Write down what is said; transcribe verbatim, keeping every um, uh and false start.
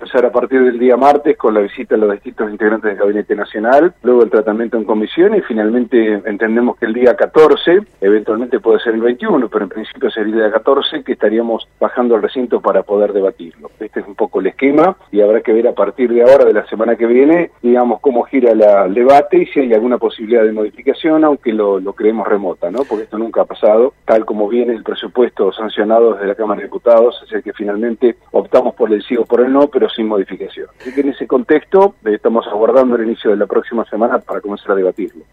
empezar a partir del día martes con la visita a los distintos integrantes del Gabinete Nacional, luego el tratamiento en comisión y finalmente entendemos que el día catorce, eventualmente puede ser el veintiuno, pero en principio sería el día catorce que estaríamos bajando al recinto para poder debatirlo. Este es un poco el esquema y habrá que ver a partir de ahora, de la semana que viene, digamos, cómo gira la, el debate y si hay alguna posibilidad de modificación, aunque lo, lo creemos remota, ¿no? Porque esto nunca ha pasado, tal como viene el presupuesto sancionado desde la Cámara de Diputados, es el que finalmente optamos por el sí o por el no, pero sin modificación. Así que en ese contexto eh, estamos aguardando el inicio de la próxima semana para comenzar a debatirlo.